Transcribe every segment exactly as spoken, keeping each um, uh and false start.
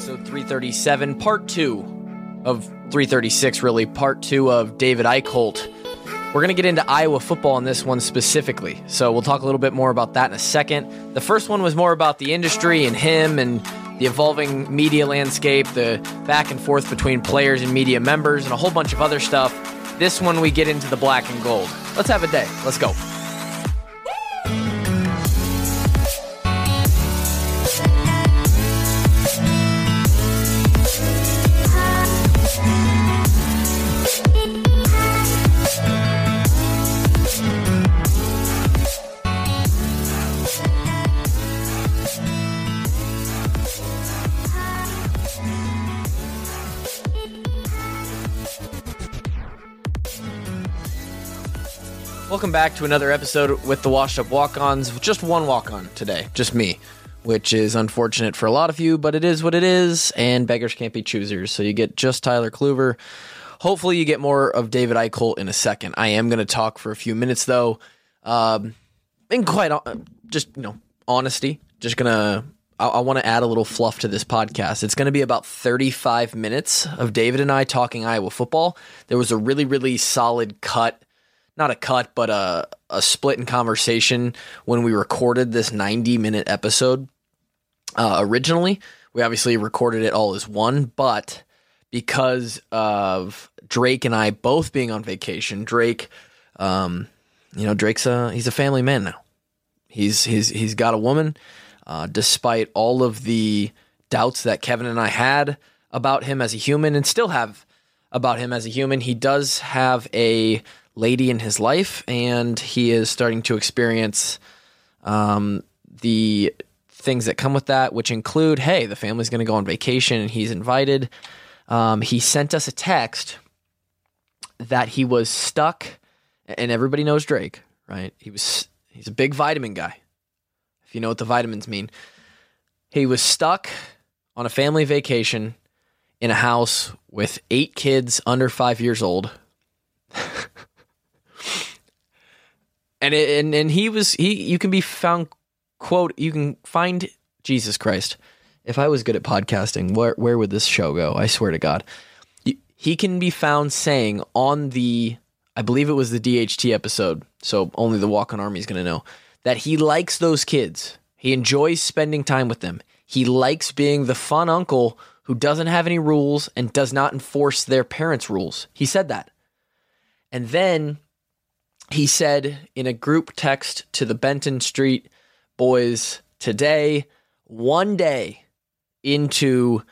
episode three thirty-seven, part two of three thirty-six, really, part two of David Eickholt. We're going to get into Iowa football in this one specifically, so we'll talk a little bit more about that in a second. The first one was more about the industry and him and the evolving media landscape, the back and forth between players and media members, and a whole bunch of other stuff. This one, we get into the black and gold. Let's have a day. Let's go. Welcome back to another episode with the Washed Up Walk-Ons. Just one walk-on today, just me, which is unfortunate for a lot of you, but it is what it is, and beggars can't be choosers. So you get just Tyler Kluver. Hopefully you get more of David Eickholt in a second. I am going to talk for a few minutes, though. Um, in quite, just, you know, honesty, just going to, I, I want to add a little fluff to this podcast. It's going to be about thirty-five minutes of David and I talking Iowa football. There was a really, really solid cut. Not a cut, but a, a split in conversation when we recorded this ninety-minute episode. Uh, originally, we obviously recorded it all as one, but because of Drake and I both being on vacation, Drake, um, you know, Drake's a, he's a family man now. He's he's he's got a woman. Uh, despite all of the doubts that Kevin and I had about him as a human, and still have about him as a human, he does have a lady in his life, and he is starting to experience um, the things that come with that, which include, hey, the family's going to go on vacation and he's invited. Um, he sent us a text that he was stuck, and everybody knows Drake, right? He was he's a big vitamin guy, if you know what the vitamins mean. He was stuck on a family vacation in a house with eight kids under five years old. And, it, and and he was he you can be found, quote, you can find, Jesus Christ, if I was good at podcasting, where where would this show go? I swear to God. He can be found saying on the, I believe it was the D H T episode, so only the Walk-On Army is going to know, that he likes those kids. He enjoys spending time with them. He likes being the fun uncle who doesn't have any rules and does not enforce their parents' rules. He said that. And then he said in a group text to the Benton Street boys today, one day into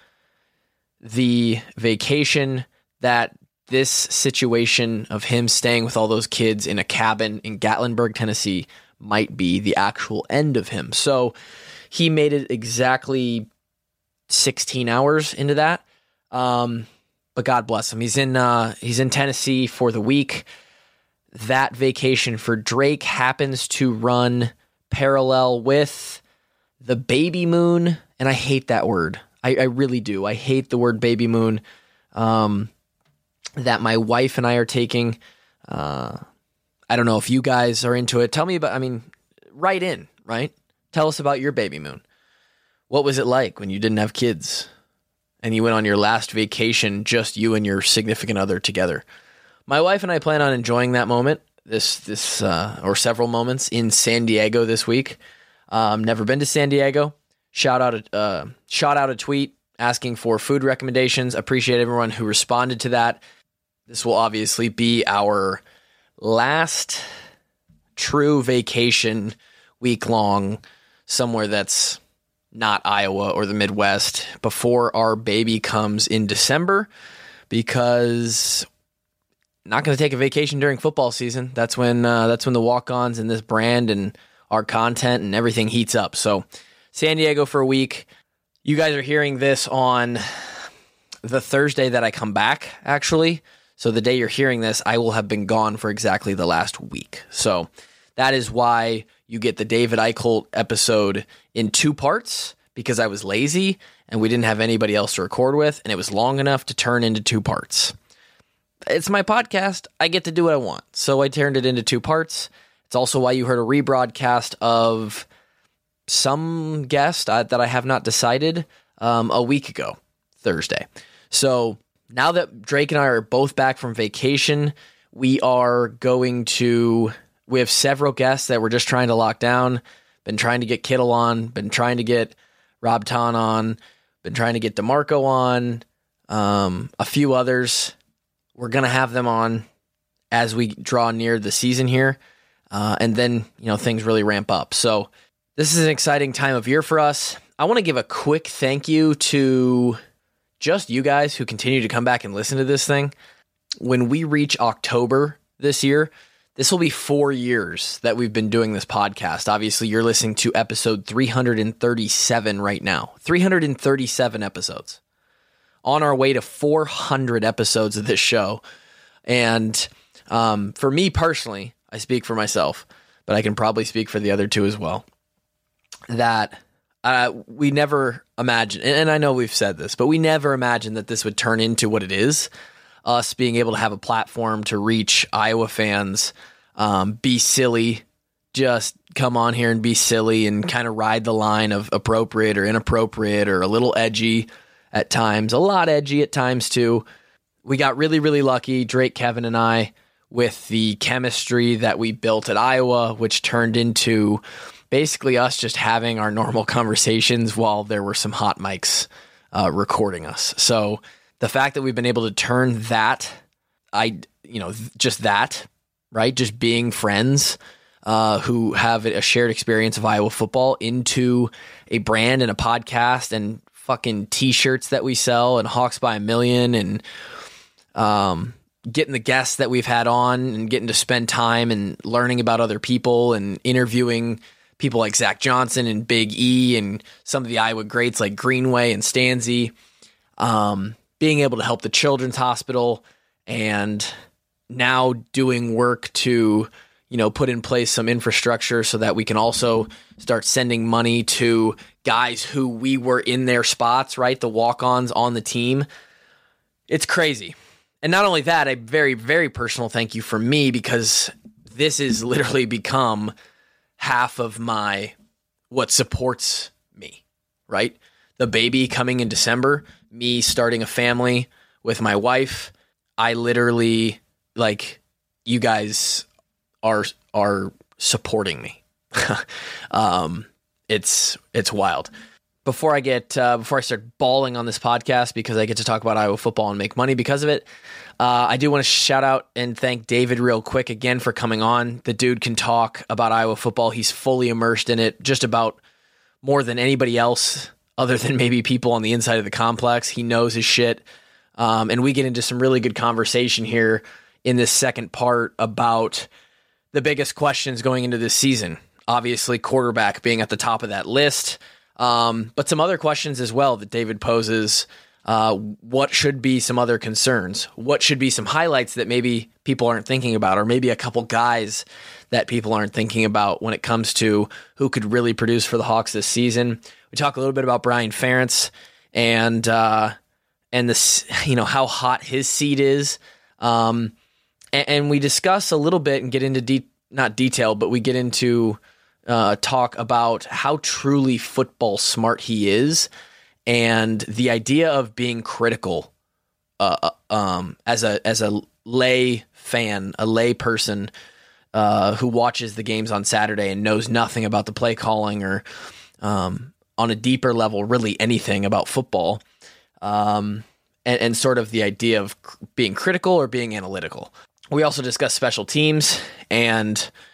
the vacation, that this situation of him staying with all those kids in a cabin in Gatlinburg, Tennessee, might be the actual end of him. So he made it exactly sixteen hours into that. Um, but God bless him. He's in uh, he's in Tennessee for the week. That vacation for Drake happens to run parallel with the baby moon, and I hate that word. I, I really do. I hate the word baby moon um, that my wife and I are taking. Uh, I don't know if you guys are into it. Tell me about, I mean, write in, right? Tell us about your baby moon. What was it like when you didn't have kids and you went on your last vacation, just you and your significant other together? My wife and I plan on enjoying that moment, this this uh, or several moments in San Diego this week. Um, never been to San Diego. Shout out a uh, shot out a tweet asking for food recommendations. Appreciate everyone who responded to that. This will obviously be our last true vacation week long somewhere that's not Iowa or the Midwest before our baby comes in December, because not going to take a vacation during football season. That's when uh, that's when the walk-ons and this brand and our content and everything heats up. So San Diego for a week. You guys are hearing this on the Thursday that I come back, actually. So the day you're hearing this, I will have been gone for exactly the last week. So that is why you get the David Eickholt episode in two parts, because I was lazy and we didn't have anybody else to record with, and it was long enough to turn into two parts. It's my podcast. I get to do what I want. So I turned it into two parts. It's also why you heard a rebroadcast of some guest uh, that I have not decided. um, a week ago, Thursday. So now that Drake and I are both back from vacation, we are going to, we have several guests that we're just trying to lock down, been trying to get Kittle on, been trying to get Rob Ton on, been trying to get DeMarco on, um, a few others. We're going to have them on as we draw near the season here. Uh, and then, you know, things really ramp up. So this is an exciting time of year for us. I want to give a quick thank you to just you guys who continue to come back and listen to this thing. When we reach October this year, this will be four years that we've been doing this podcast. Obviously, you're listening to episode three hundred thirty-seven right now. three hundred thirty-seven episodes. On our way to four hundred episodes of this show. And um, for me personally, I speak for myself, but I can probably speak for the other two as well, that uh, we never imagined, and I know we've said this, but we never imagined that this would turn into what it is, us being able to have a platform to reach Iowa fans, um, be silly, just come on here and be silly and kind of ride the line of appropriate or inappropriate or a little edgy at times, a lot edgy at times too. We got really, really lucky, Drake, Kevin, and I, with the chemistry that we built at Iowa, which turned into basically us just having our normal conversations while there were some hot mics uh, recording us. So the fact that we've been able to turn that, I, you know, just that, right? Just being friends uh, who have a shared experience of Iowa football into a brand and a podcast and fucking t-shirts that we sell and Hawks by a Million and um, getting the guests that we've had on and getting to spend time and learning about other people and interviewing people like Zach Johnson and Big E and some of the Iowa greats like Greenway and Stanzi, um, being able to help the Children's Hospital and now doing work to, you know, put in place some infrastructure so that we can also start sending money to guys who we were in their spots, right? The walk-ons on the team. It's crazy. And not only that, a very, very personal thank you from me, because this has literally become half of my, what supports me, right? The baby coming in December, me starting a family with my wife. I literally, like, you guys are, are supporting me. um, it's, it's wild. Before I get, uh, before I start bawling on this podcast because I get to talk about Iowa football and make money because of it, uh, I do want to shout out and thank David real quick again for coming on. The dude can talk about Iowa football. He's fully immersed in it, just about more than anybody else, other than maybe people on the inside of the complex. He knows his shit. Um, and we get into some really good conversation here in this second part about the biggest questions going into this season. Obviously, quarterback being at the top of that list. Um, but some other questions as well that David poses. Uh, what should be some other concerns? What should be some highlights that maybe people aren't thinking about, or maybe a couple guys that people aren't thinking about when it comes to who could really produce for the Hawks this season? We talk a little bit about Brian Ferentz and uh, and this, you know, how hot his seat is, um, and, and we discuss a little bit and get into de- not detail, but we get into uh, talk about how truly football smart he is. And the idea of being critical uh, um, as a as a lay fan, a lay person uh, who watches the games on Saturday and knows nothing about the play calling or um, on a deeper level, really anything about football, um, and, and sort of the idea of cr- being critical or being analytical. We also discuss special teams, and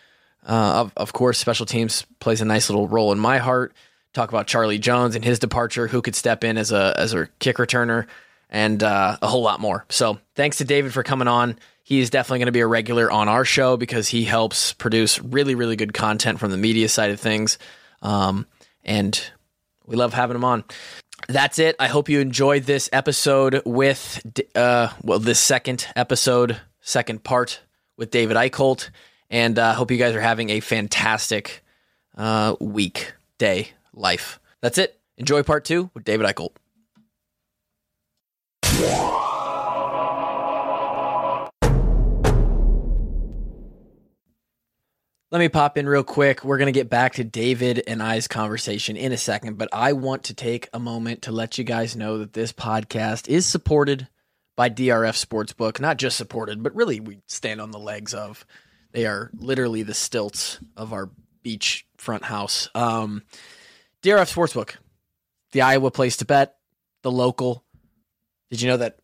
uh, of, of course, special teams plays a nice little role in my heart. Talk about Charlie Jones and his departure, who could step in as a as a kick returner, and uh, a whole lot more. So thanks to David for coming on. He is definitely going to be a regular on our show because he helps produce really, really good content from the media side of things. Um, and we love having him on. That's it. I hope you enjoyed this episode with, uh, well, this second episode, second part with David Eichholt. And I uh, hope you guys are having a fantastic uh, week, day, life. That's it. Enjoy part two with David Eichholt. Let me pop in real quick. We're going to get back to David and I's conversation in a second, but I want to take a moment to let you guys know that this podcast is supported by D R F Sportsbook. Not just supported, but really we stand on the legs of. They are literally the stilts of our beach front house. Um, D R F Sportsbook, the Iowa place to bet, the local. Did you know that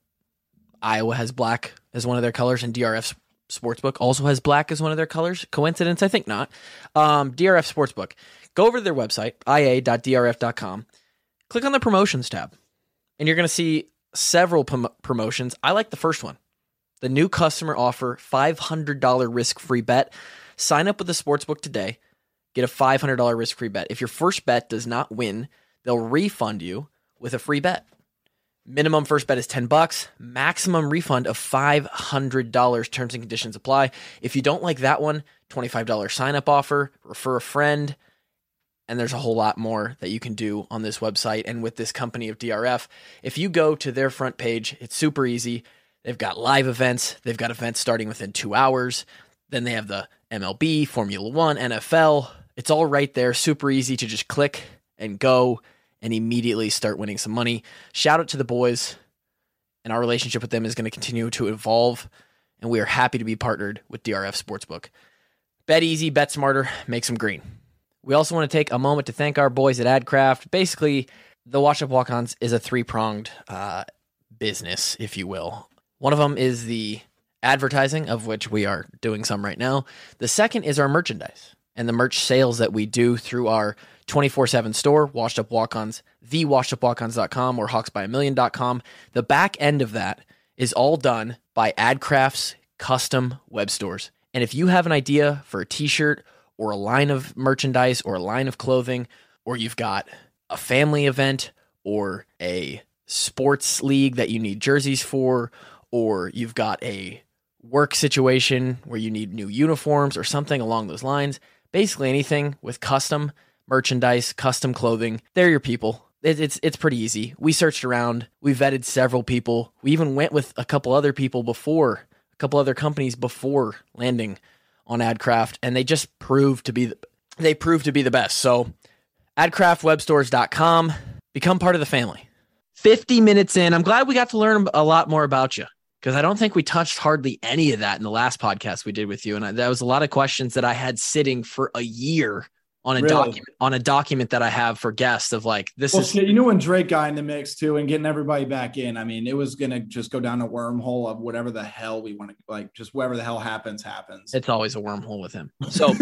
Iowa has black as one of their colors and D R F Sportsbook also has black as one of their colors? Coincidence? I think not. Um, D R F Sportsbook. Go over to their website, i a dot d r f dot com. Click on the promotions tab, and you're going to see several prom- promotions. I like the first one. The new customer offer, five hundred dollars risk-free bet. Sign up with the Sportsbook today. Get a five hundred dollars risk-free bet. If your first bet does not win, they'll refund you with a free bet. Minimum first bet is ten bucks. Maximum refund of five hundred dollars. Terms and conditions apply. If you don't like that one, twenty-five dollars sign-up offer. Refer a friend. And there's a whole lot more that you can do on this website and with this company of D R F. If you go to their front page, it's super easy. They've got live events. They've got events starting within two hours. Then they have the M L B, Formula One, N F L. It's all right there. Super easy to just click and go and immediately start winning some money. Shout out to the boys, and our relationship with them is going to continue to evolve, and we are happy to be partnered with D R F Sportsbook. Bet easy, bet smarter, make some green. We also want to take a moment to thank our boys at AdCraft. Basically, the Washed Up Walk-Ons is a three-pronged uh, business, if you will. One of them is the advertising, of which we are doing some right now. The second is our merchandise and the merch sales that we do through our twenty-four seven store, Washed Up Walk-Ons, the washed up walk ons dot com or hawks by a million dot com. The back end of that is all done by AdCraft's custom web stores. And if you have an idea for a t-shirt or a line of merchandise or a line of clothing, or you've got a family event or a sports league that you need jerseys for, or you've got a work situation where you need new uniforms or something along those lines, basically anything with custom merchandise, custom clothing, they're your people. It, it's it's pretty easy. We searched around. We vetted several people. We even went with a couple other people before, a couple other companies before landing on AdCraft, and they just proved to be the, they proved to be the best. So ad craft web stores dot com, become part of the family. fifty minutes in, I'm glad we got to learn a lot more about you, because I don't think we touched hardly any of that in the last podcast we did with you. And I, that was a lot of questions that I had sitting for a year on a really? document on a document that I have for guests of like, this well, is, shit, you know, when Drake got in the mix too and getting everybody back in, I mean, it was going to just go down a wormhole of whatever the hell we want to, like, just whatever the hell happens, happens. It's always a wormhole with him. So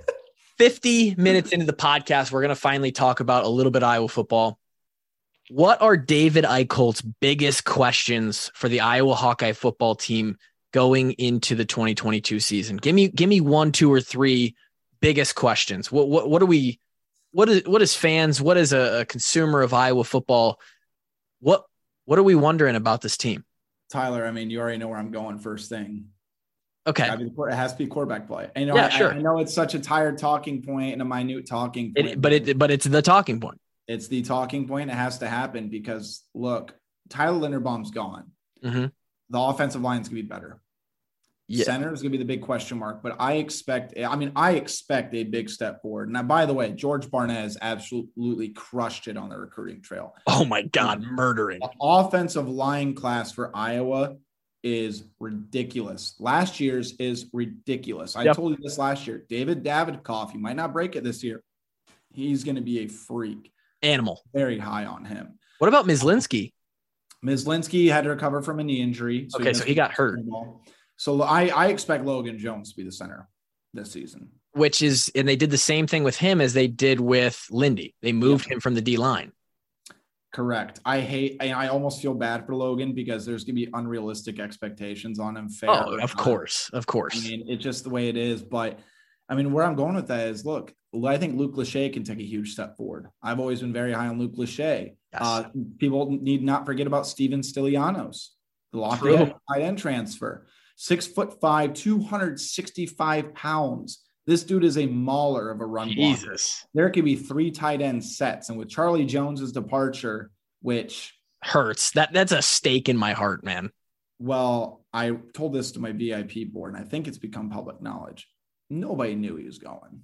fifty minutes into the podcast, we're going to finally talk about a little bit of Iowa football. What are David Eicholt's biggest questions for the Iowa Hawkeye football team going into the twenty twenty-two season? Give me, give me one, two, or three biggest questions. What, what, what are we, what is, what is fans, what is a, a consumer of Iowa football? What, what are we wondering about this team? Tyler, I mean, you already know where I'm going first thing. Okay. It has to be quarterback play. And, you know, yeah, I, sure. I know it's such a tired talking point and a minute talking point. It, but it, but it's the talking point. It's the talking point. It has to happen because look, Tyler Linderbaum's gone. Mm-hmm. The offensive line is going to be better. Yeah. Center is going to be the big question mark, but I expect, I mean, I expect a big step forward. Now, by the way, George Barnett has absolutely crushed it on the recruiting trail. Oh my God, murdering. The offensive line class for Iowa is ridiculous. Last year's is ridiculous. I yep. told you this last year. David Davidoff, you might not break it this year. He's going to be a freak. Animal. Very high on him. What about Myslinski? Myslinski had to recover from a knee injury. So okay, he so he got hurt. So I, I expect Logan Jones to be the center this season. Which is, and they did the same thing with him as they did with Lindy. They moved yeah. him from the D line. Correct. I hate, I, I almost feel bad for Logan because there's going to be unrealistic expectations on him. Fair oh, of course. Of course. I mean, it's just the way it is. But I mean, where I'm going with that is, look, I think Luke Lachey can take a huge step forward. I've always been very high on Luke Lachey. Yes. Uh, people need not forget about Steven Stylianos, the Lafayette tight end transfer. Six foot five, two hundred sixty-five pounds. This dude is a mauler of a run blocker. Jesus. There could be three tight end sets. And with Charlie Jones's departure, which hurts, that that's a stake in my heart, man. Well, I told this to my V I P board, and I think it's become public knowledge. Nobody knew he was going.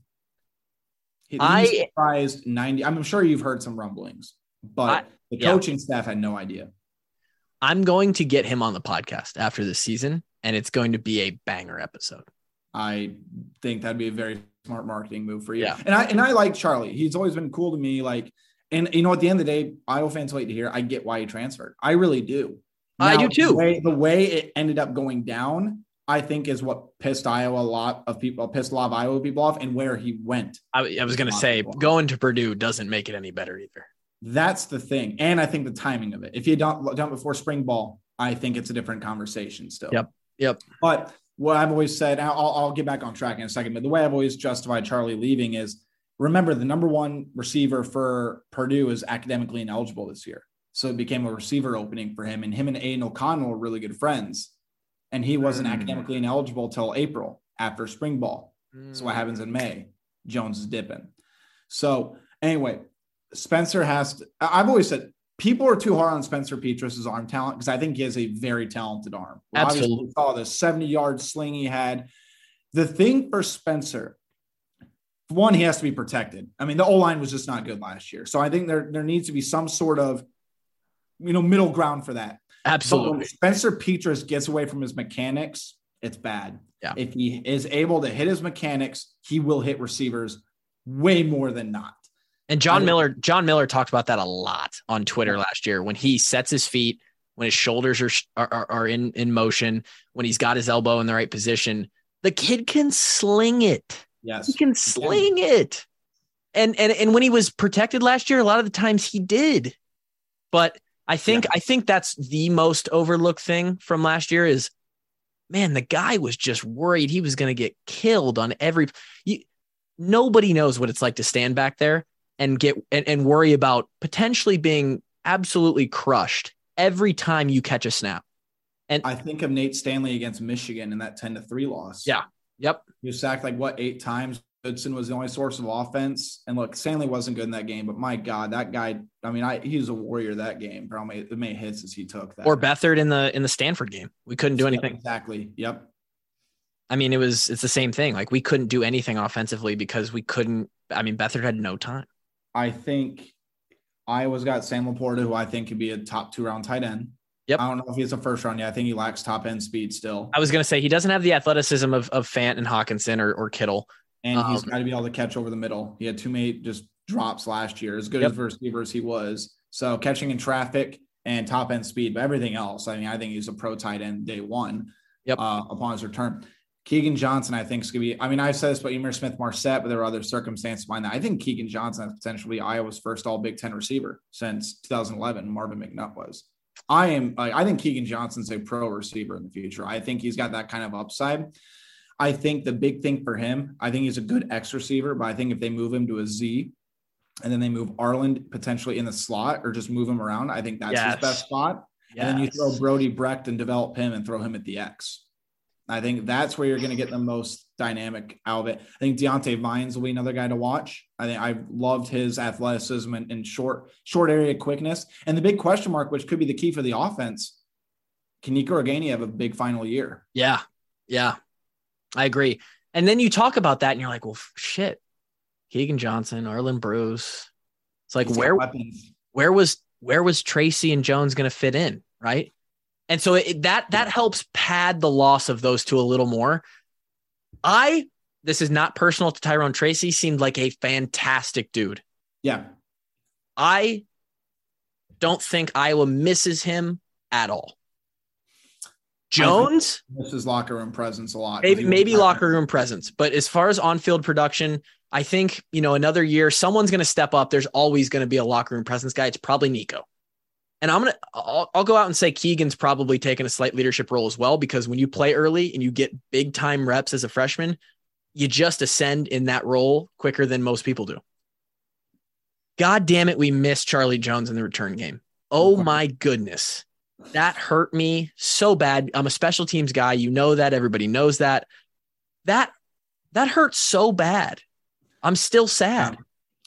He, I he surprised ninety. I'm sure you've heard some rumblings, but I, the yeah. coaching staff had no idea. I'm going to get him on the podcast after this season, and it's going to be a banger episode. I think that'd be a very smart marketing move for you. Yeah. And I and I like Charlie. He's always been cool to me. Like, and you know, at the end of the day, Iowa fans wait to hear. I get why he transferred. I really do. Now, I do too. The way, the way it ended up going down, I think, is what pissed Iowa a lot of people, pissed a lot of Iowa people off, and where he went. I, I was going to say, going to Purdue doesn't make it any better either. That's the thing. And I think the timing of it. If you don't done before spring ball, I think it's a different conversation still. Yep. Yep. But what I've always said, I'll, I'll get back on track in a second, but the way I've always justified Charlie leaving is, remember, the number one receiver for Purdue is academically ineligible this year. So it became a receiver opening for him, and him and Aiden O'Connell were really good friends. And he wasn't mm. academically ineligible till April after spring ball. Mm. So what happens in May? Jones is dipping. So anyway, Spencer has to, I've always said people are too hard on Spencer Petras' arm talent, because I think he has a very talented arm. We Absolutely. Obviously, we saw the seventy yard sling he had. The thing for Spencer, one, he has to be protected. I mean, the O-line was just not good last year. So I think there, there needs to be some sort of, you know, middle ground for that. Absolutely. But when Spencer Petras gets away from his mechanics, it's bad. Yeah. If he is able to hit his mechanics, he will hit receivers way more than not. And John Miller, John Miller talked about that a lot on Twitter last year, when he sets his feet, when his shoulders are, are, are in, in motion, when he's got his elbow in the right position, the kid can sling it. Yes. He can sling it. And, and, and when he was protected last year, a lot of the times he did, but I think, yeah. I think that's the most overlooked thing from last year is, man, the guy was just worried he was going to get killed on every, you, nobody knows what it's like to stand back there and get, and, and worry about potentially being absolutely crushed every time you catch a snap. And I think of Nate Stanley against Michigan in that ten to three loss. Yeah. Yep. He was sacked like what, eight times. Goodson was the only source of offense. And look, Stanley wasn't good in that game, but my God, that guy, I mean, I, he was a warrior that game for how many, the many hits as he took. That or Beathard in the, in the Stanford game. We couldn't do anything. Exactly. Yep. I mean, it was, it's the same thing. Like, we couldn't do anything offensively because we couldn't, I mean, Beathard had no time. I think Iowa's got Sam Laporta, who I think could be a top two round tight end. Yep. I don't know if he's a first round yet. I think he lacks top end speed still. I was going to say, he doesn't have the athleticism of, of Fant and Hawkinson or, or Kittle. And um, he's got to be able to catch over the middle. He had too many just drops last year, as good yep. as a receiver as he was. So catching in traffic and top end speed, but everything else, I mean, I think he's a pro tight end day one yep. uh, upon his return. Keegan Johnson, I think, is going to be, I mean, I've said this about Emir Smith-Marset, but there are other circumstances behind that. I think Keegan Johnson has potentially Iowa's first all Big Ten receiver since two thousand eleven, Marvin McNutt was. I am, I think Keegan Johnson's a pro receiver in the future. I think he's got that kind of upside. I think the big thing for him, I think he's a good X receiver, but I think if they move him to a Z and then they move Arland potentially in the slot or just move him around, I think that's yes. his best spot. Yes. And then you throw Brody Brecht and develop him and throw him at the X. I think that's where you're going to get the most dynamic out of it. I think Deontay Vines will be another guy to watch. I think I've loved his athleticism and, and short, short area quickness. And the big question mark, which could be the key for the offense, can Nico Ragaini have a big final year? Yeah. Yeah. I agree. And then you talk about that and you're like, well, shit, Keegan Johnson, Arlen Bruce. It's like, where, where was, where was Tracy and Jones going to fit in? Right. And so it, that, that helps pad the loss of those two a little more. I, this is not personal to Tyrone Tracy, seemed like a fantastic dude. Yeah. I don't think Iowa misses him at all. Jones, this is locker room presence a lot. Maybe, maybe locker room presence, but as far as on-field production, I think, you know, another year, someone's going to step up. There's always going to be a locker room presence guy. It's probably Nico. And I'm going to, I'll, I'll go out and say Keegan's probably taken a slight leadership role as well, because when you play early and you get big time reps as a freshman, you just ascend in that role quicker than most people do. God damn it. We missed Charlie Jones in the return game. Oh my goodness. That hurt me so bad. I'm a special teams guy. You know that. Everybody knows that. That that hurt so bad. I'm still sad.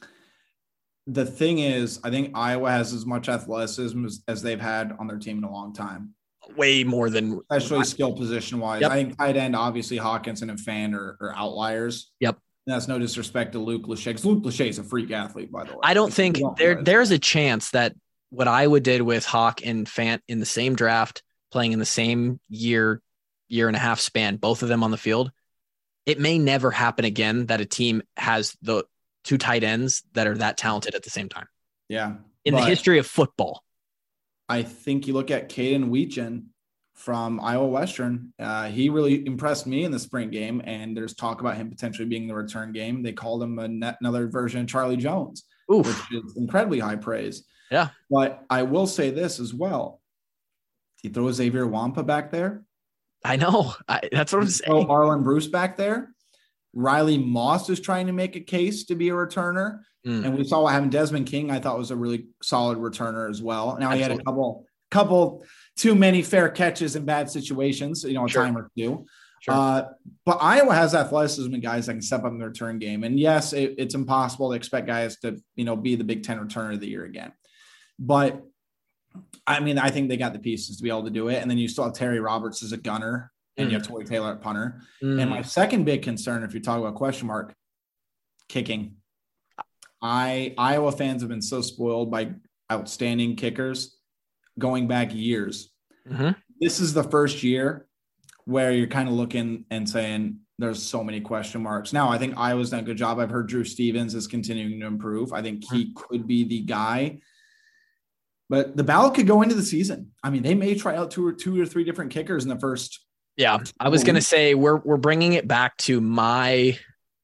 The thing is, I think Iowa has as much athleticism as, as they've had on their team in a long time. way more than especially skill position wise. Yep. I think tight end, obviously Hawkinson and Fant are, are outliers. Yep. And that's no disrespect to Luke Lachey, because Luke Lachey is a freak athlete, by the way. I don't think there there's a chance that what Iowa did with Hawk and Fant in the same draft, playing in the same year, year and a half span, both of them on the field, it may never happen again that a team has the two tight ends that are that talented at the same time. Yeah. In the history of football. I think you look at Caden Weechin from Iowa Western. Uh, he really impressed me in the spring game, and there's talk about him potentially being the return game. They called him a net, another version of Charlie Jones, Oof. which is incredibly high praise. Yeah. But I will say this as well. He throws Xavier Wampa back there. I know. I, that's what I'm saying. Throw Arlen Bruce back there. Riley Moss is trying to make a case to be a returner. Mm. And we saw what happened. Desmond King, I thought, was a really solid returner as well. Now Absolutely. He had a couple, couple too many fair catches in bad situations, you know, a sure. time or two. Sure. Uh, but Iowa has athleticism and guys that can step up in the return game. And yes, it, it's impossible to expect guys to, you know, be the Big Ten returner of the year again. But I mean, I think they got the pieces to be able to do it. And then you still have Terry Roberts as a gunner, and mm. you have Tory Taylor at punter. Mm. And my second big concern, if you're talking about question mark, kicking. I Iowa fans have been so spoiled by outstanding kickers going back years. Mm-hmm. This is the first year where you're kind of looking and saying there's so many question marks. Now, I think Iowa's done a good job. I've heard Drew Stevens is continuing to improve. I think he mm-hmm. could be the guy. But the ballot could go into the season. I mean, they may try out two or two or three different kickers in the first. Yeah, I was going to say we're we're bringing it back to my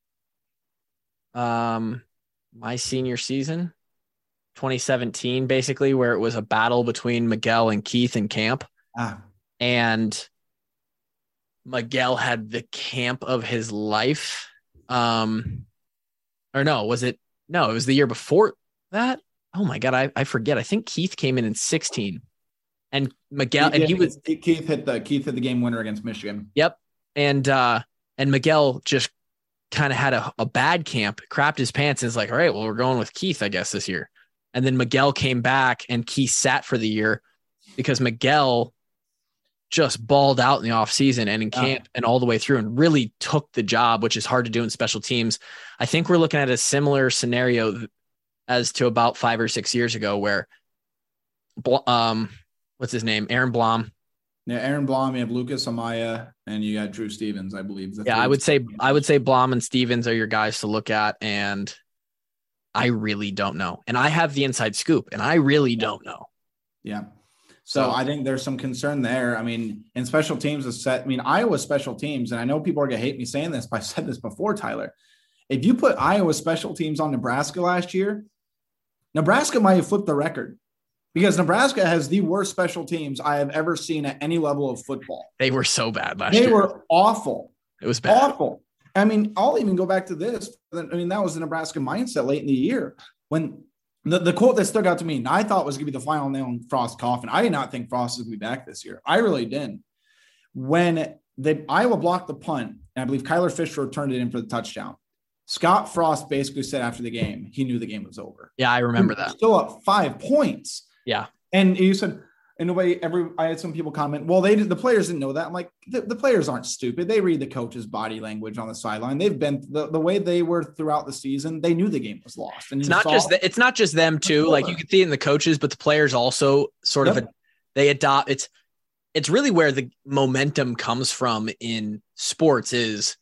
um my senior season, twenty seventeen, basically, where it was a battle between Miguel and Keith in camp, ah. and Miguel had the camp of his life. Um, or no, was it? No, it was the year before that. Oh my God, I, I forget. I think Keith came in in sixteen, and Miguel he, and he was Keith hit the Keith hit the game winner against Michigan. Yep, and uh, and Miguel just kind of had a, a bad camp, crapped his pants, and is like, all right, well, we're going with Keith, I guess, this year. And then Miguel came back, and Keith sat for the year because Miguel just balled out in the offseason and in camp yeah. and all the way through, and really took the job, which is hard to do in special teams. I think we're looking at a similar scenario as to about five or six years ago, where, um, what's his name? Aaron Blom. Yeah. Aaron Blom, you have Lucas Amaya, and you got Drew Stevens, I believe. Yeah. I would say, I would say Blom and Stevens are your guys to look at. And I really don't know. And I have the inside scoop, and I really don't know. Yeah. So, so I think there's some concern there. I mean, in special teams is set. I mean, Iowa special teams, and I know people are going to hate me saying this, but I said this before, Tyler. If you put Iowa special teams on Nebraska last year, Nebraska might have flipped the record, because Nebraska has the worst special teams I have ever seen at any level of football. They were so bad last they year. They were awful. It was bad. Awful. I mean, I'll even go back to this. I mean, that was the Nebraska mindset late in the year when the, the quote that stuck out to me, and I thought was going to be the final nail in Frost's coffin. I did not think Frost was going to be back this year. I really didn't. When the Iowa blocked the punt, and I believe Kyler Fisher returned it in for the touchdown, Scott Frost basically said after the game, he knew the game was over. Yeah, I remember that. Still up five points. Yeah. And you said, in a way, every I had some people comment, well, they the players didn't know that. I'm like, the, the players aren't stupid. They read the coach's body language on the sideline. They've been the, the way they were throughout the season. They knew the game was lost. And it's not just the, it's not just them too. Like, you can see it in the coaches, but the players also sort yep. of a, they adopt. It's it's really where the momentum comes from in sports is.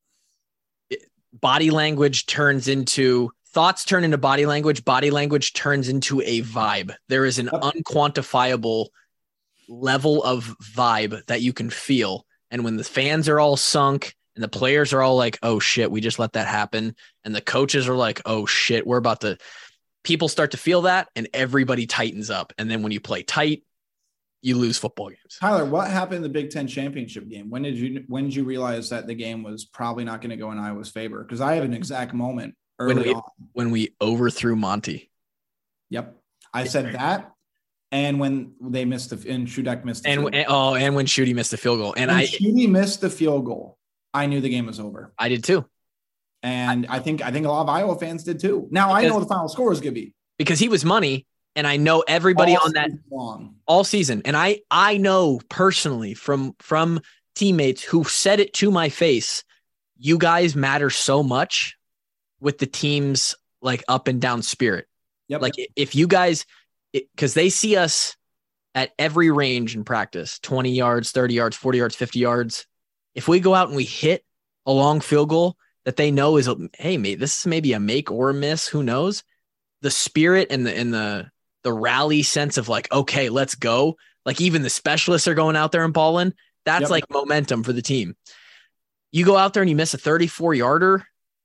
Body language turns into thoughts turn into body language. Body language turns into a vibe. There is an unquantifiable level of vibe that you can feel. And when the fans are all sunk and the players are all like, oh shit, we just let that happen. And the coaches are like, oh shit, we're about to, people start to feel that, and everybody tightens up. And then when you play tight, you lose football games. Tyler, what happened in the Big Ten championship game? When did you when did you realize that the game was probably not going to go in Iowa's favor? Because I have an exact moment early when we, on. When we overthrew Monty. Yep. I said that. And when they missed the and Shudak missed the and, field and oh, and when Shudy missed the field goal. And when I Shudy missed the field goal, I knew the game was over. I did too. And I think I think a lot of Iowa fans did too. Now because, I know what the final score is going to be. Because he was money. And I know everybody all on that long. all season. And I, I know personally from, from teammates who said it to my face, you guys matter so much with the team's like up and down spirit. Yep. Like if you guys, because they see us at every range in practice, twenty yards, thirty yards, forty yards, fifty yards. If we go out and we hit a long field goal that they know is, hey, mate, this is maybe a make or a miss, who knows? The spirit and the and the the rally sense of like, okay, let's go. Like even the specialists are going out there and balling. That's yep. like momentum for the team. You go out there and you miss a thirty-four yarder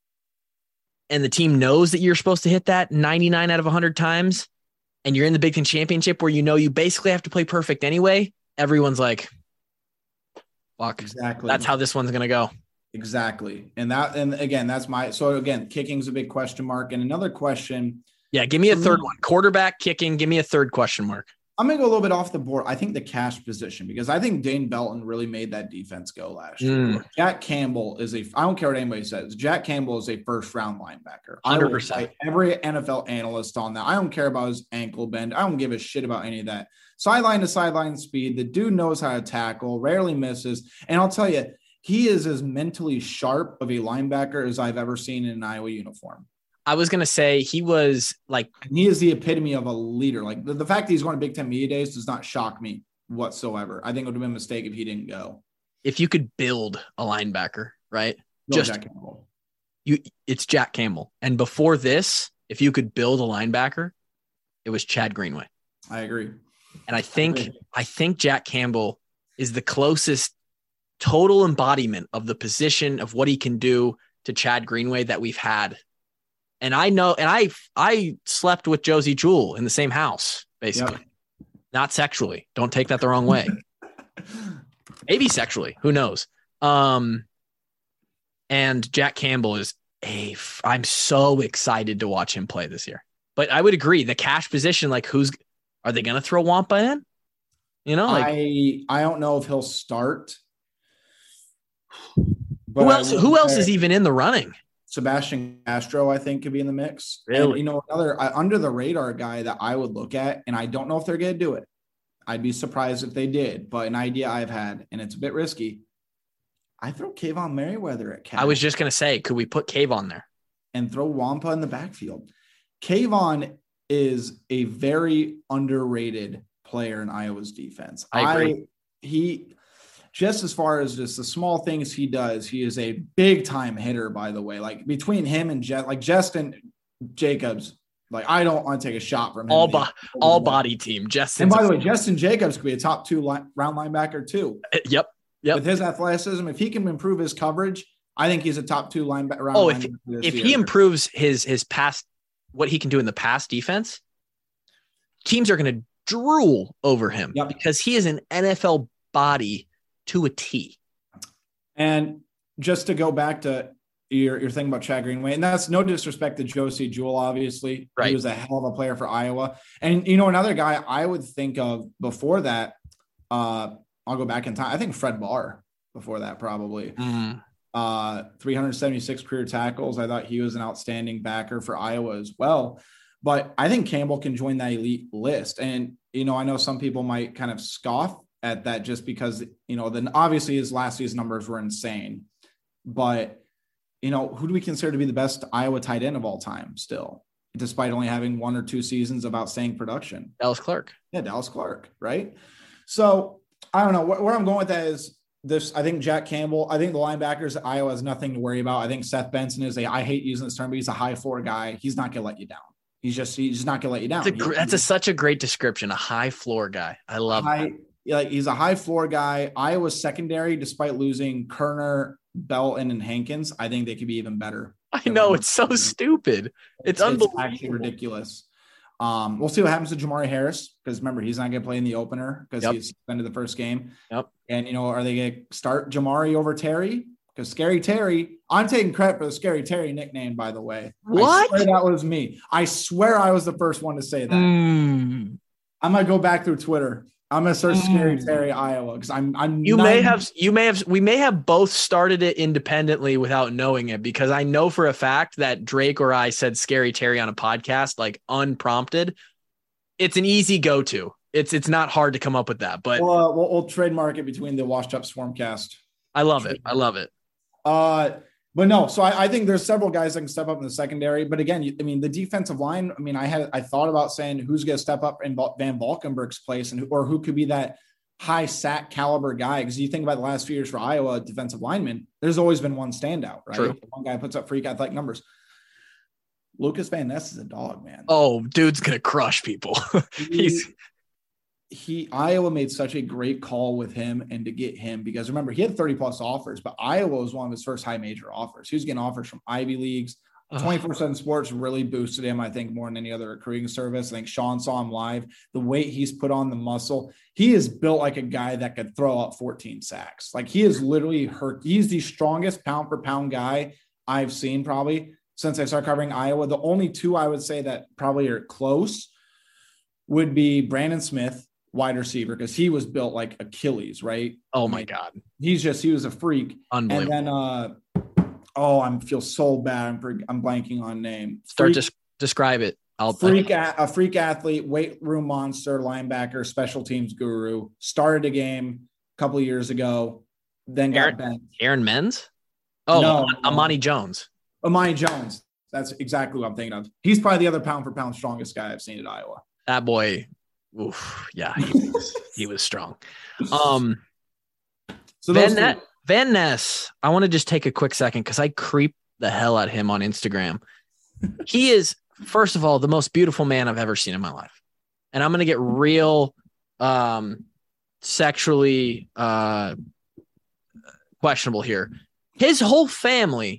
and the team knows that you're supposed to hit that ninety-nine out of one hundred times and you're in the Big Ten Championship where you know you basically have to play perfect anyway. Everyone's like, fuck, exactly. That's how this one's going to go. Exactly. And that, and again, that's my, so again, kicking's a big question mark. And another question. Yeah. Give me a third one. Quarterback, kicking. Give me a third question mark. I'm going to go a little bit off the board. I think the cash position, because I think Dane Belton really made that defense go last year. Mm. Jack Campbell is a, I don't care what anybody says, Jack Campbell is a first round linebacker. one hundred percent. Every N F L analyst on that. I don't care about his ankle bend. I don't give a shit about any of that. Sideline to sideline speed. The dude knows how to tackle, rarely misses. And I'll tell you, he is as mentally sharp of a linebacker as I've ever seen in an Iowa uniform. I was going to say he was like, and he is the epitome of a leader. Like the, the fact that he's going to Big Ten Media Days does not shock me whatsoever. I think it would have been a mistake if he didn't go. If you could build a linebacker, right? No, Just Jack Campbell. You, it's Jack Campbell. And before this, if you could build a linebacker, it was Chad Greenway. I agree. And I think, I, I think Jack Campbell is the closest total embodiment of the position of what he can do to Chad Greenway that we've had. And I know, and I, I slept with Josie Jewell in the same house, basically, yep. Not sexually. Don't take that the wrong way. Maybe sexually, who knows? Um, and Jack Campbell is a, I'm so excited to watch him play this year, but I would agree the cash position, like who's, are they going to throw Wampa in? You know, like I, I don't know if he'll start. Who else, who else is even in the running? Sebastian Castro, I think, could be in the mix. Really? And, you know, another uh, under the radar guy that I would look at, and I don't know if they're going to do it. I'd be surprised if they did, but an idea I've had, and it's a bit risky. I throw Kayvon Merriweather at Cal. I was just going to say, could we put Kayvon there? And throw Wampa in the backfield. Kayvon is a very underrated player in Iowa's defense. I agree. I, he... Just as far as just the small things he does, he is a big time hitter, by the way. Like between him and Je- like Justin Jacobs, like I don't want to take a shot from him. All, bo- all body team. Justin. And by the way, Justin Jacobs could be a top two line- round linebacker too. Yep. Yep. With his athleticism, if he can improve his coverage, I think he's a top two linebacker. Oh, if, if he improves his, his pass, what he can do in the pass defense, teams are going to drool over him yep. because he is an N F L body to a T. And just to go back to your, your thing about Chad Greenway, and that's no disrespect to Josie Jewell, obviously. Right. He was a hell of a player for Iowa. And, you know, another guy I would think of before that, uh, I'll go back in time. I think Fred Barr before that, probably. Mm. Uh, three hundred seventy-six career tackles. I thought he was an outstanding backer for Iowa as well. But I think Campbell can join that elite list. And, you know, I know some people might kind of scoff at that just because, you know, then obviously his last season numbers were insane, but you know, who do we consider to be the best Iowa tight end of all time still, despite only having one or two seasons of outstanding production? Dallas Clark. Yeah. Dallas Clark. Right. So I don't know where, where I'm going with that is this. I think Jack Campbell, I think the linebackers at Iowa has nothing to worry about. I think Seth Benson is a, I hate using this term, but he's a high floor guy. He's not going to let you down. He's just, he's just not going to let you down. That's, a, he, that's a, such a great description. A high floor guy. I love high, that. Like he's a high floor guy. Iowa's secondary, despite losing Kerner, Belton, and Hankins, I think they could be even better. I know it's so stupid. It's, it's unbelievable. It's actually ridiculous. Um, we'll see what happens to Jamari Harris because remember he's not going to play in the opener because yep. he's suspended the first game. Yep. And you know, are they going to start Jamari over Terry? Because Scary Terry, I'm taking credit for the Scary Terry nickname, by the way. What? I swear that was me. I swear I was the first one to say that. Mm. I'm gonna go back through Twitter. I'm gonna search Scary Terry Iowa because I'm I'm you may have you may have we may have both started it independently without knowing it because I know for a fact that Drake or I said Scary Terry on a podcast like unprompted. it's an easy go-to. It's it's not hard to come up with that, but we'll, uh, we'll, we'll trademark it between the Washed Up Swarmcast. I love it. I love it. Uh, but no, so I, I think there's several guys that can step up in the secondary. But again, you, I mean, the defensive line. I mean, I had I thought about saying who's going to step up in Van Valkenburg's place, and or who could be that high sack caliber guy. Because you think about the last few years for Iowa defensive linemen, there's always been one standout, right? True. One guy puts up freak athletic numbers. Lucas Van Ness is a dog, man. Oh, dude's gonna crush people. He's he Iowa made such a great call with him and to get him, because remember, he had thirty plus offers, but Iowa was one of his first high major offers. He was getting offers from Ivy Leagues. twenty-four seven Sports really boosted him, I think, more than any other recruiting service. I think Sean saw him live. The weight he's put on, the muscle, he is built like a guy that could throw out fourteen sacks. Like, he is literally hurt. He's the strongest pound for pound guy I've seen probably since I started covering Iowa. The only two I would say that probably are close would be Brandon Smith, wide receiver, because he was built like Achilles, right? Oh my I mean, God. He's just, he was a freak. Unbelievable. And then, uh, oh, I feel so bad. I'm, I'm blanking on name. Start to describe it. I'll freak a, a freak athlete, weight room monster, linebacker, special teams guru. Started a game a couple of years ago, then got Aaron, bent. Aaron Menz? Oh, no, Amani no. Jones. Amani Jones. That's exactly what I'm thinking of. He's probably the other pound for pound strongest guy I've seen at Iowa. That boy, oof, yeah, he was, he was strong. Um, so Van, ne- Van Ness, I want to just take a quick second because I creep the hell out of him on Instagram. He is, first of all, the most beautiful man I've ever seen in my life. And I'm going to get real um, sexually uh, questionable here. His whole family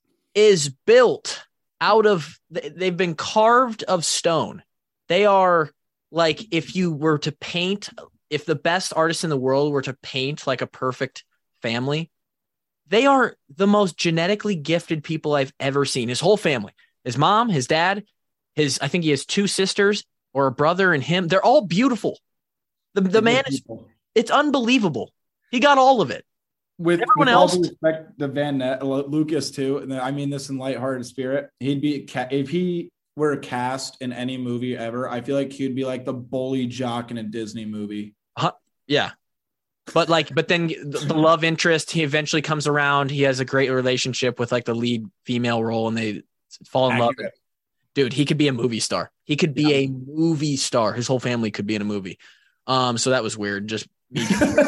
is built out of, they've been carved of stone. They are like, if you were to paint, if the best artists in the world were to paint like a perfect family, they are the most genetically gifted people I've ever seen. His whole family, his mom, his dad, his, I think he has two sisters or a brother and him. They're all beautiful. The, the man is, it's unbelievable. He got all of it. With everyone with else, all due respect to Van Net, Lucas too, and I mean this in lighthearted spirit. He'd be if he were cast in any movie ever. I feel like he'd be like the bully jock in a Disney movie. Uh, yeah, but like, but then the, the love interest, he eventually comes around. He has a great relationship with like the lead female role, and they fall in love. Dude, he could be a movie star. He could be yeah. a movie star. His whole family could be in a movie. Um, so that was weird. Just me.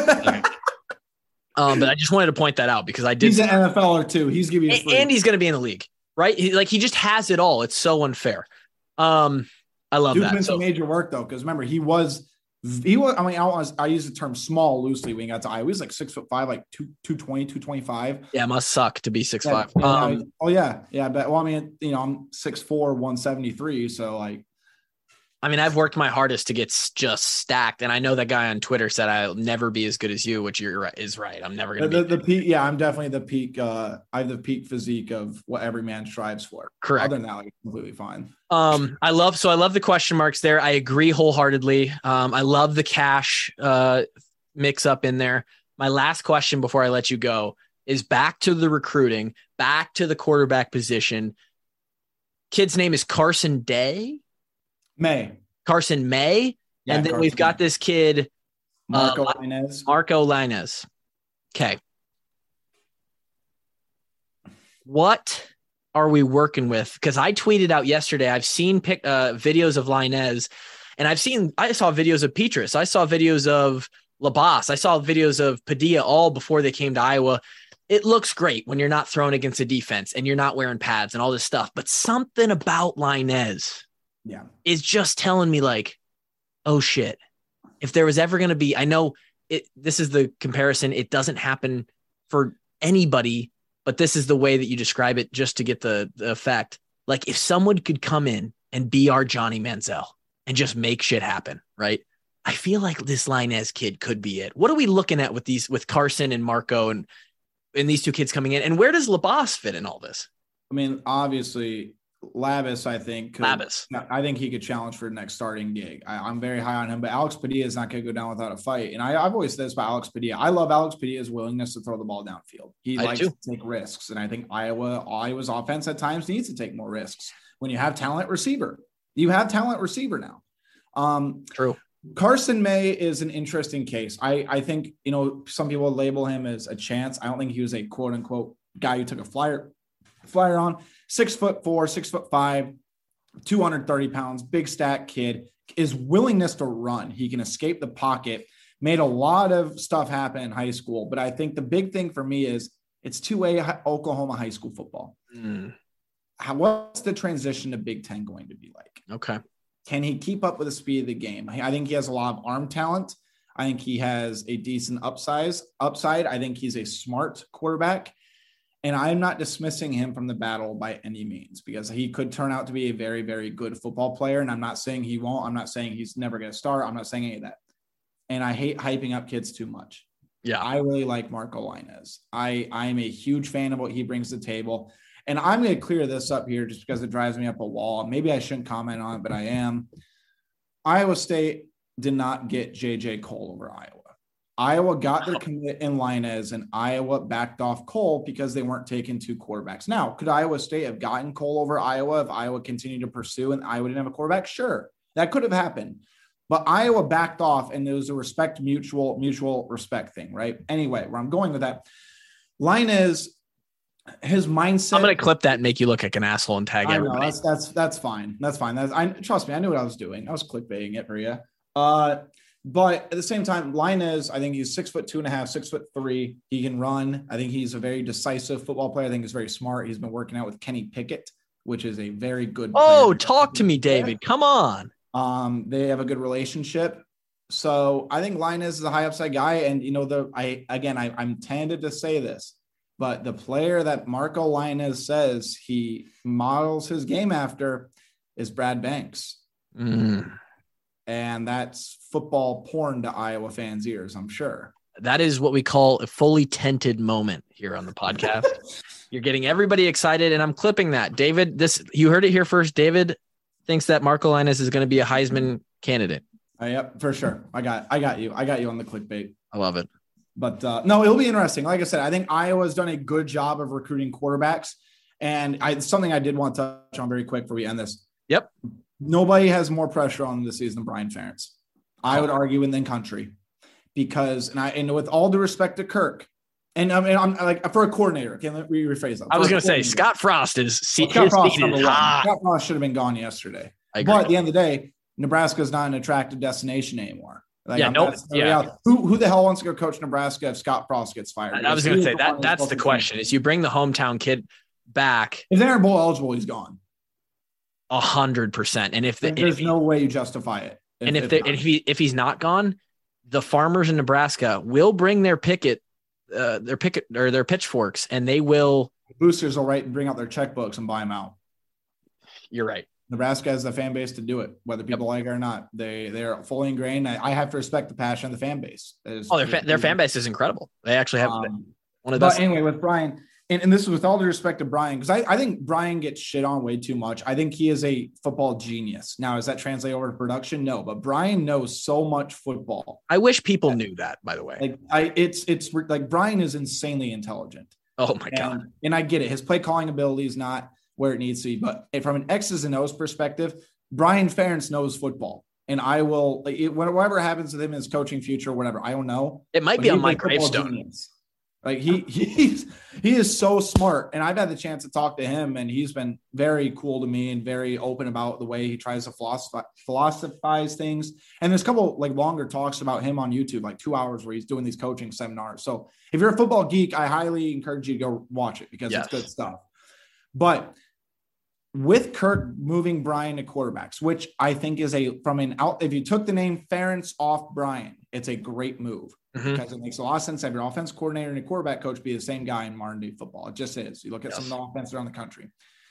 Um, but I just wanted to point that out because I did. He's an N F L or two. He's giving you and, and he's going to be in the league, right? He, like he just has it all. It's so unfair. Um, I love Dude that. Dude, so, major work though, because remember he was he was. I mean, I was I use the term small loosely when he got to Iowa. He was like six foot five, like two two twenty, two twenty five. Yeah, it must suck to be six yeah, five. Yeah, um, oh yeah, yeah. But well, I mean, you know, I'm six four, one seventy three. So like. I mean, I've worked my hardest to get just stacked, and I know that guy on Twitter said I'll never be as good as you, which you're right is right. I'm never going to the, be the, the peak. Yeah, I'm definitely the peak. Uh, I have the peak physique of what every man strives for. Correct. Other than that, like, completely fine. Um, I love so I love the question marks there. I agree wholeheartedly. Um, I love the cash uh mix up in there. My last question before I let you go is back to the recruiting, back to the quarterback position. Kid's name is Carson Day. May. Carson May. Yeah, and then Carson we've got May. This kid, Marco uh, Lainez. Marco Lainez. Okay. What are we working with? Because I tweeted out yesterday, I've seen pic, uh, videos of Lainez, and I've seen, I saw videos of Petrus. I saw videos of Labas. I saw videos of Padilla all before they came to Iowa. It looks great when you're not thrown against a defense and you're not wearing pads and all this stuff. But something about Lainez yeah, is just telling me like, oh shit, if there was ever going to be, I know it, this is the comparison. It doesn't happen for anybody, but this is the way that you describe it just to get the, the effect. Like if someone could come in and be our Johnny Manziel and just make shit happen. Right. I feel like this Lainez kid could be it. What are we looking at with these, with Carson and Marco and, and these two kids coming in, and where does Labas fit in all this? I mean, obviously Labas, I think, could, Labas. I think he could challenge for the next starting gig. I, I'm very high on him, but Alex Padilla is not going to go down without a fight. And I, I've always said this about Alex Padilla. I love Alex Padilla's willingness to throw the ball downfield. He I likes do. to take risks. And I think Iowa, Iowa's offense at times needs to take more risks. When you have talent receiver, you have talent receiver now. Um, True. Carson May is an interesting case. I, I think, you know, some people label him as a chance. I don't think he was a quote unquote guy who took a flyer, flyer on. Six foot four, six foot five, two hundred thirty pounds, big stack kid. His willingness to run. He can escape the pocket. Made a lot of stuff happen in high school. But I think the big thing for me is it's two A Oklahoma high school football. Mm. How, what's the transition to Big Ten going to be like? Okay. Can he keep up with the speed of the game? I think he has a lot of arm talent. I think he has a decent upsize upside. I think he's a smart quarterback. And I'm not dismissing him from the battle by any means, because he could turn out to be a very, very good football player. And I'm not saying he won't. I'm not saying he's never going to start. I'm not saying any of that. And I hate hyping up kids too much. Yeah. I really like Marco Lainez. I, I'm a huge fan of what he brings to the table. And I'm going to clear this up here just because it drives me up a wall. Maybe I shouldn't comment on it, but I am. Iowa State did not get J J Cole over Iowa. Iowa got their commit in Lainez, and Iowa backed off Cole because they weren't taking two quarterbacks. Now, could Iowa State have gotten Cole over Iowa if Iowa continued to pursue and Iowa didn't have a quarterback? Sure, that could have happened. But Iowa backed off, and there was a respect, mutual, mutual respect thing, right? Anyway, where I'm going with that, Lainez, his mindset. I'm going to clip that and make you look like an asshole and tag I everybody. know, that's that's that's fine. That's fine. That's I trust me. I knew what I was doing. I was clickbaiting it for you. Uh, but at the same time, Lainez, I think he's six foot two and a half, six foot three. He can run. I think he's a very decisive football player. I think he's very smart. He's been working out with Kenny Pickett, which is a very good. Oh, player. talk to me, David. Come on. Um, they have a good relationship. So I think Lainez is a high upside guy. And you know, the I again I, I'm tended to say this. But the player that Marco Lainez says he models his game after is Brad Banks. Mm. And that's football porn to Iowa fans' ears, I'm sure. That is what we call a fully tented moment here on the podcast. You're getting everybody excited, and I'm clipping that. David, this you heard it here first. David thinks that Marco Lainez is going to be a Heisman candidate. Uh, yep, for sure. I got I got you. I got you on the clickbait. I love it. But uh, no, it'll be interesting. Like I said, I think Iowa's done a good job of recruiting quarterbacks. And I, something I did want to touch on very quick before we end this. Yep. Nobody has more pressure on this season than Brian Ferentz. I would argue in the country, because, and I, and with all due respect to Kirk, and I mean, I'm like, for a coordinator, okay, let me rephrase that. I was going to say Scott Frost is, well, Scott Frost, number one. Scott Frost should have been gone yesterday. But at the end of the day, Nebraska is not an attractive destination anymore. Like, yeah, no, yeah. Who, who the hell wants to go coach Nebraska if Scott Frost gets fired? I, I was going to say that that's the question is you bring the hometown kid back. If they're bowl eligible, he's gone. A hundred percent. And if the, there's if he, no way you justify it. If, and if, if, if he, if he's not gone, the farmers in Nebraska will bring their picket, uh, their picket or their pitchforks, and they will boosters will write and bring out their checkbooks and buy them out. You're right. Nebraska has the fan base to do it, whether people yep. like it or not. They they're fully ingrained. I, I have to respect the passion of the fan base. Is, oh, their fa- their fan base is incredible. They actually have um, one of the But best. anyway, with Brian, and, and this is with all due respect to Brian, because I, I think Brian gets shit on way too much. I think he is a football genius. Now, does that translate over to production? No, but Brian knows so much football. I wish people that, knew that, by the way. Like I, it's it's like Brian is insanely intelligent. Oh my god! And, and I get it. His play calling ability is not where it needs to be, but from an X's and O's perspective, Brian Ferentz knows football, and I will like, it, whatever happens to him in his coaching future, or whatever. I don't know. It might be on my gravestone. Genius. Like he he's he is so smart, and I've had the chance to talk to him, and he's been very cool to me and very open about the way he tries to philosophize, philosophize things. And there's a couple like longer talks about him on YouTube, like two hours, where he's doing these coaching seminars. So if you're a football geek, I highly encourage you to go watch it because yes. it's good stuff. But with Kirk moving Brian to quarterbacks, which I think is a from an out. If you took the name Ferentz off Brian, it's a great move mm-hmm. because it makes a lot of sense to have your offense coordinator and a quarterback coach be the same guy in modern day football. It just is. You look at yes. some of the offense around the country.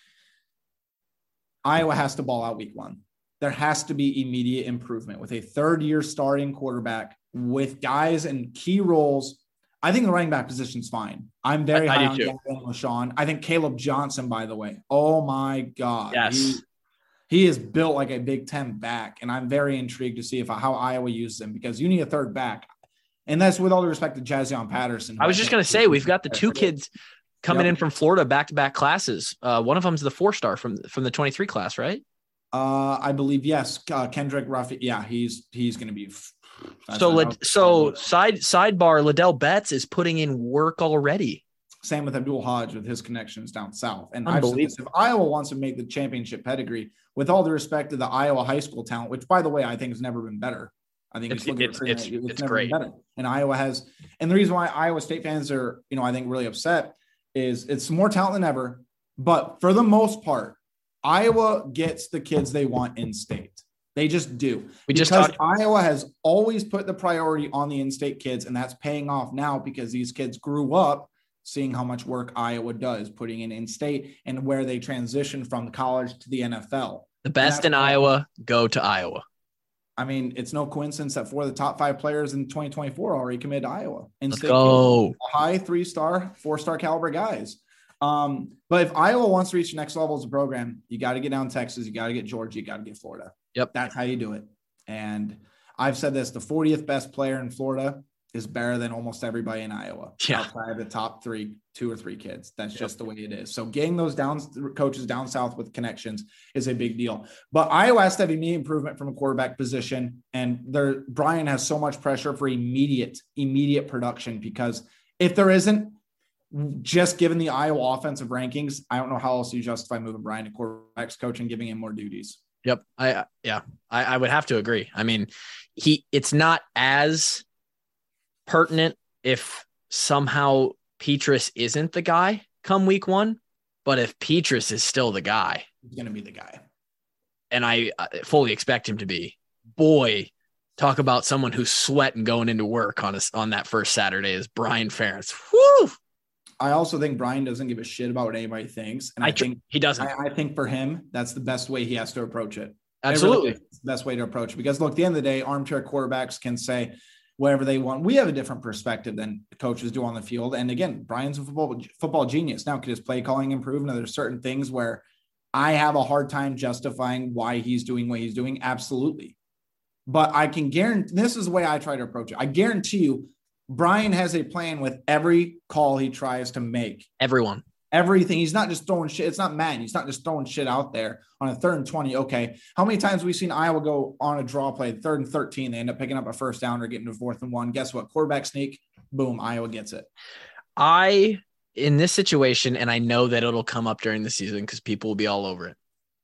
Iowa has to ball out week one. There has to be immediate improvement with a third year starting quarterback with guys in key roles. I think the running back position's fine. I'm very I, high I on Gavin LaShawn. I think Caleb Johnson, by the way. Oh my God. Yes. He, he is built like a Big Ten back. And I'm very intrigued to see if how Iowa uses him because you need a third back. And that's with all due respect to Jazion Patterson. I was just going to say, we've got the two kids coming yep. in from Florida, back-to-back classes. Uh, one of them's the four-star from, from the twenty-three class, right? Uh, I believe yes. Uh, Kendrick Ruff. Yeah, he's he's going to be. So let so side sidebar. Liddell Betts is putting in work already. Same with Abdul Hodge with his connections down south. And I've said this, if Iowa wants to make the championship pedigree, with all due respect to the Iowa high school talent, which by the way I think has never been better. I think it's it's, it's, it's, it's, it's never great. Been better. And Iowa has, and the reason why Iowa State fans are, you know, I think really upset is it's more talent than ever. But for the most part, Iowa gets the kids they want in state. They just do. We just because talked- Iowa has always put the priority on the in-state kids, and that's paying off now because these kids grew up seeing how much work Iowa does, putting in in-state and where they transition from college to the N F L. The best in Iowa go to Iowa. I mean, it's no coincidence that four of the top five players in twenty twenty-four already committed to Iowa. In-state Let's go. Kids, high three-star, four-star caliber guys. Um, but if Iowa wants to reach the next level as a program, you got to get down Texas, you got to get Georgia, you got to get Florida. Yep. That's how you do it. And I've said this, the fortieth best player in Florida is better than almost everybody in Iowa. Yeah. Outside of the top three, two or three kids. That's yep. just the way it is. So getting those down coaches down south with connections is a big deal. But Iowa has to have immediate improvement from a quarterback position. And there, Brian has so much pressure for immediate, immediate production, because if there isn't, just given the Iowa offensive rankings, I don't know how else you justify moving Brian to quarterbacks coach and giving him more duties. Yep. I, yeah, I, I would have to agree. I mean, he, it's not as pertinent if somehow Petrus isn't the guy come week one, but if Petrus is still the guy, he's going to be the guy. And I fully expect him to be. Boy, talk about someone who's sweating going into work on us on that first Saturday is Brian Ferentz. Woo! I also think Brian doesn't give a shit about what anybody thinks. And I, I think he doesn't. I, I think for him, that's the best way he has to approach it. Absolutely. It really is the best way to approach it. Because look, at the end of the day, armchair quarterbacks can say whatever they want. We have a different perspective than coaches do on the field. And again, Brian's a football football genius. Now, could his play calling improve? Now, there's certain things where I have a hard time justifying why he's doing what he's doing. Absolutely. But I can guarantee, this is the way I try to approach it. I guarantee you, Brian has a plan with every call he tries to make. Everyone. Everything. He's not just throwing shit. It's not Madden. He's not just throwing shit out there on a third and twenty. Okay. How many times have we seen Iowa go on a draw play, third and thirteen? They end up picking up a first down or getting to fourth and one. Guess what? Quarterback sneak. Boom. Iowa gets it. I, in this situation, and I know that it'll come up during the season because people will be all over it.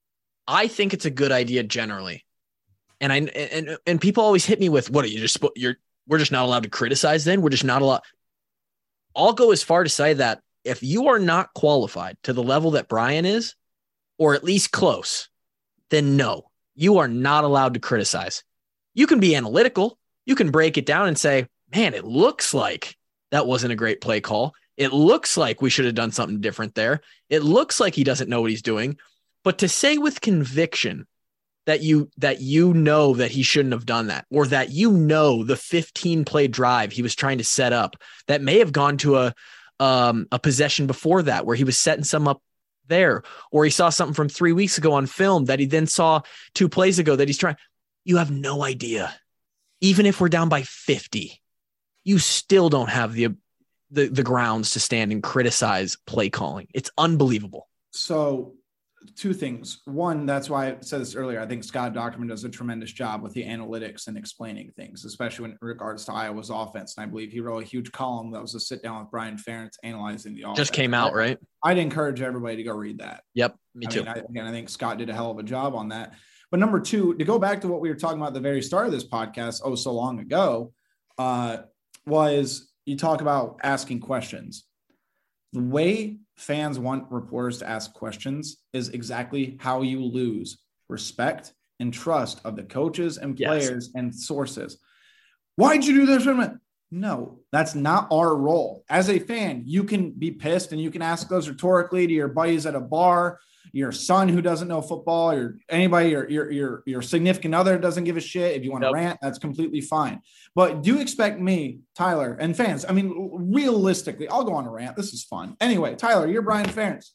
I think it's a good idea generally. And I, and, and people always hit me with, what are you just, you're, we're just not allowed to criticize then. We're just not allowed. I'll go as far to say that if you are not qualified to the level that Brian is, or at least close, then no, you are not allowed to criticize. You can be analytical. You can break it down and say, man, it looks like that wasn't a great play call. It looks like we should have done something different there. It looks like he doesn't know what he's doing. But to say with conviction that you that you know that he shouldn't have done that, or that you know the fifteen play drive he was trying to set up that may have gone to a um, a possession before that where he was setting some up there, or he saw something from three weeks ago on film that he then saw two plays ago that he's trying. You have no idea. Even if we're down by fifty, you still don't have the the the grounds to stand and criticize play calling. It's unbelievable. So two things. One, that's why I said this earlier. I think Scott Dockerman does a tremendous job with the analytics and explaining things, especially in regards to Iowa's offense. And I believe he wrote a huge column that was a sit down with Brian Ferentz analyzing the offense. Just came out, right? I'd encourage everybody to go read that. Yep, me I too. Mean, I, again, I think Scott did a hell of a job on that. But number two, to go back to what we were talking about at the very start of this podcast, oh, so long ago, uh, was you talk about asking questions. The way fans want reporters to ask questions is exactly how you lose respect and trust of the coaches and players yes. and sources. Why'd you do this? No, that's not our role. As a fan, you can be pissed and you can ask those rhetorically to your buddies at a bar, your son who doesn't know football, or anybody, your your your, your significant other doesn't give a shit. If you want to nope. rant, that's completely fine. But do expect me, Tyler, and fans, I mean, realistically, I'll go on a rant. This is fun. Anyway, Tyler, you're Brian Ferentz.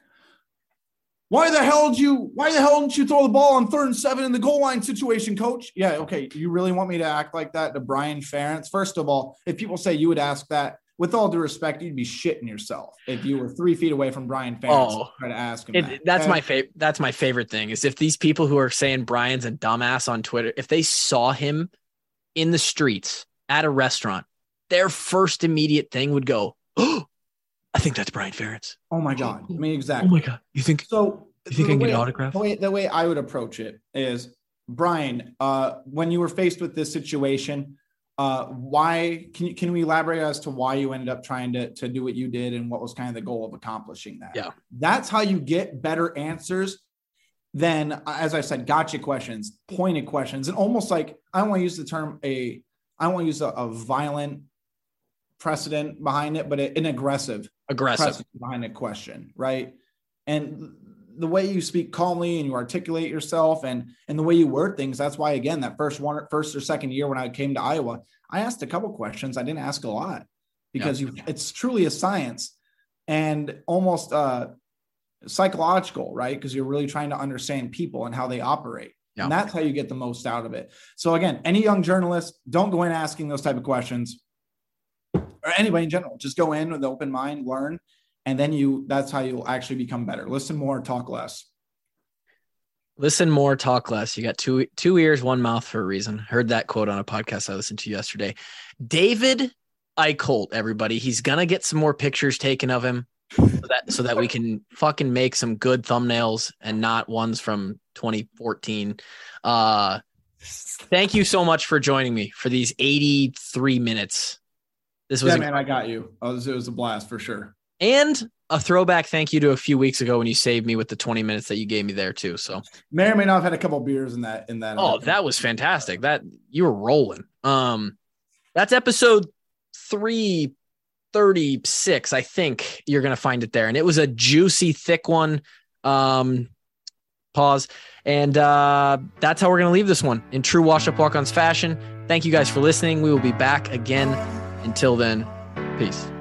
Why the hell did you, why the hell didn't you throw the ball on third and seven in the goal line situation, coach? Yeah, okay. You really want me to act like that to Brian Ferentz? First of all, if people say you would ask that, with all due respect, you'd be shitting yourself if you were three feet away from Brian Ferentz Oh, to try to ask him it, that. that's okay? my favorite. That's my favorite thing is if these people who are saying Brian's a dumbass on Twitter, if they saw him in the streets at a restaurant, their first immediate thing would go, "Oh, I think that's Brian Ferentz." Oh my God. I mean, exactly. Oh my God. You think, so you think I can way, get an autograph? The way, the way I would approach it is, Brian, uh, when you were faced with this situation, uh, why can you, can we elaborate as to why you ended up trying to, to do what you did and what was kind of the goal of accomplishing that? Yeah. That's how you get better answers than, as I said, gotcha questions, pointed questions, and almost like, I don't want to use the term a, I don't want to use a, a violent precedent behind it, but an aggressive, Aggressive precedent behind a question. Right. And the way you speak calmly and you articulate yourself and, and the way you word things. That's why, again, that first one, first or second year when I came to Iowa, I asked a couple questions. I didn't ask a lot because yeah. you, it's truly a science and almost uh, psychological, right? Because you're really trying to understand people and how they operate. Yeah. And that's how you get the most out of it. So again, any young journalist, don't go in asking those type of questions, or anybody in general. Just go in with an open mind, learn. And then you, that's how you'll actually become better. Listen more, talk less. Listen more, talk less. You got two, two ears, one mouth for a reason. Heard that quote on a podcast I listened to yesterday. David Eichholt, everybody. He's going to get some more pictures taken of him so that, so that we can fucking make some good thumbnails and not ones from twenty fourteen. Uh, thank you so much for joining me for these eighty-three minutes. This was yeah, man, I got you. It was, it was a blast for sure. And a throwback thank you to a few weeks ago when you saved me with the twenty minutes that you gave me there too. So may or may not have had a couple of beers in that, in that. Oh, that was fantastic. That you were rolling. Um, that's episode three thirty-six. I think you're going to find it there. And it was a juicy, thick one. Um, pause. And uh, that's how we're going to leave this one in true Wash Up Walk-Ons fashion. Thank you guys for listening. We will be back again. Until then, peace.